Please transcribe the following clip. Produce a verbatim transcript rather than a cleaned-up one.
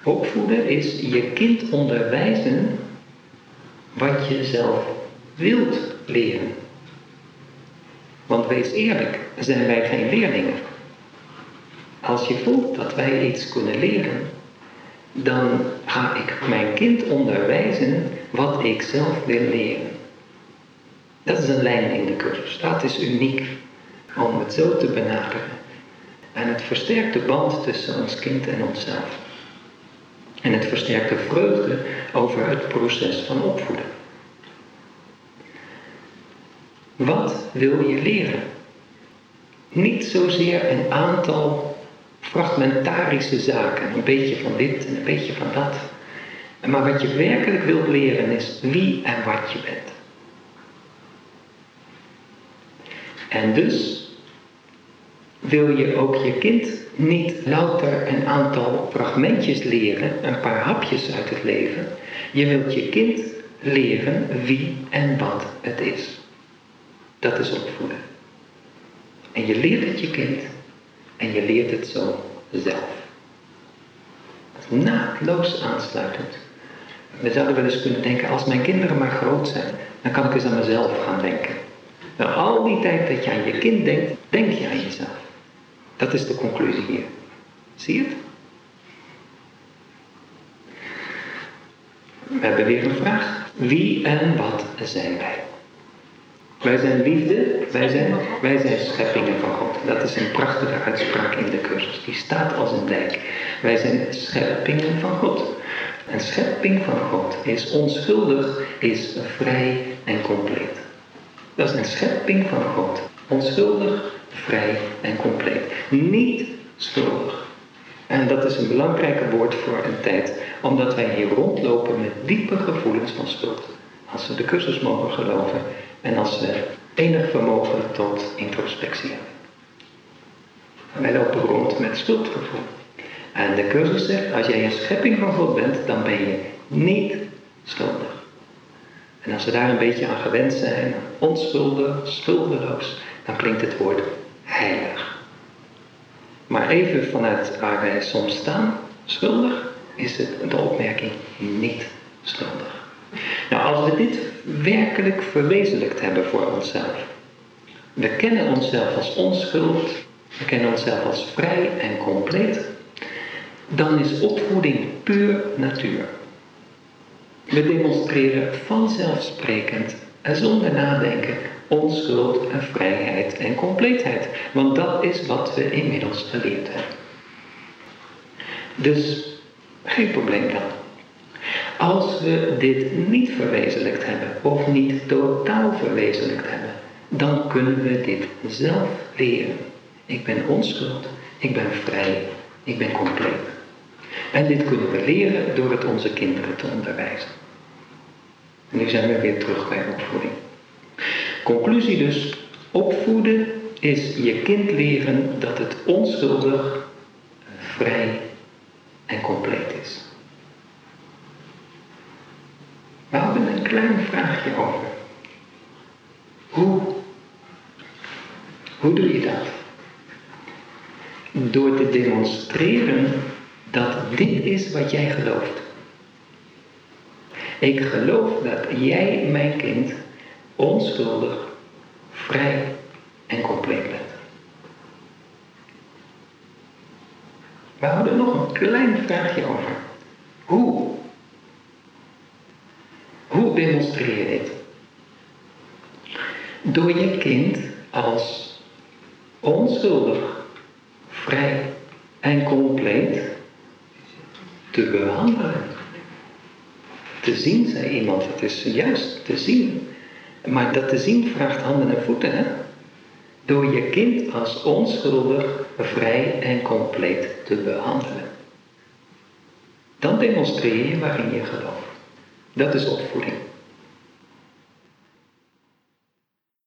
Opvoeden is je kind onderwijzen wat je zelf wilt leren. Want wees eerlijk, zijn wij geen leerlingen. Als je voelt dat wij iets kunnen leren, dan ga ik mijn kind onderwijzen wat ik zelf wil leren. Dat is een lijn in de cursus. Dat is uniek om het zo te benaderen. En het versterkt de band tussen ons kind en onszelf. En het versterkt de vreugde over het proces van opvoeden. Wat wil je leren? Niet zozeer een aantal fragmentarische zaken. Een beetje van dit en een beetje van dat. Maar wat je werkelijk wilt leren is wie en wat je bent. En dus wil je ook je kind niet louter een aantal fragmentjes leren, een paar hapjes uit het leven. Je wilt je kind leren wie en wat het is. Dat is opvoeden. En je leert het je kind en je leert het zo zelf. Dat is naadloos aansluitend. We zouden wel eens kunnen denken, als mijn kinderen maar groot zijn, dan kan ik eens aan mezelf gaan denken. Nou, al die tijd dat je aan je kind denkt, denk je aan jezelf. Dat is de conclusie hier. Zie je het? We hebben weer een vraag. Wie en wat zijn wij? Wij zijn liefde, wij zijn, wij zijn scheppingen van God. Dat is een prachtige uitspraak in de cursus. Die staat als een dijk. Wij zijn scheppingen van God. Een schepping van God is onschuldig, is vrij en compleet. Dat is een schepping van God. Onschuldig, vrij en compleet. Niet schuldig. En dat is een belangrijk woord voor een tijd, omdat wij hier rondlopen met diepe gevoelens van schuld. Als we de cursus mogen geloven en als we enig vermogen tot introspectie hebben. Wij lopen rond met schuldgevoel. En de cursus zegt, als jij een schepping van God bent, dan ben je niet schuldig. En als we daar een beetje aan gewend zijn, onschuldig, schuldeloos, dan klinkt het woord heilig. Maar even vanuit waar wij soms staan, schuldig, is het de opmerking niet schuldig. Nou, als we dit werkelijk verwezenlijkt hebben voor onszelf. We kennen onszelf als onschuld, we kennen onszelf als vrij en compleet. Dan is opvoeding puur natuur. We demonstreren vanzelfsprekend en zonder nadenken onschuld en vrijheid en compleetheid. Want dat is wat we inmiddels geleerd hebben. Dus geen probleem dan. Als we dit niet verwezenlijkt hebben of niet totaal verwezenlijkt hebben, dan kunnen we dit zelf leren. Ik ben onschuld, ik ben vrij, ik ben compleet. En dit kunnen we leren door het onze kinderen te onderwijzen. En nu zijn we weer terug bij opvoeding. Conclusie dus, opvoeden is je kind leren dat het onschuldig, vrij en compleet is. We hadden een klein vraagje over. Hoe? Hoe doe je dat? Door te demonstreren dat dit is wat jij gelooft. Ik geloof dat jij, mijn kind, onschuldig, vrij en compleet bent. We hadden nog een klein vraagje over. Hoe? Hoe demonstreer je dit? Door je kind als onschuldig, vrij en compleet te behandelen. Te zien, zei iemand, het is juist te zien. Maar dat te zien vraagt handen en voeten, hè? Door je kind als onschuldig, vrij en compleet te behandelen. Dan demonstreer je waarin je gelooft. Dat is opvoeding.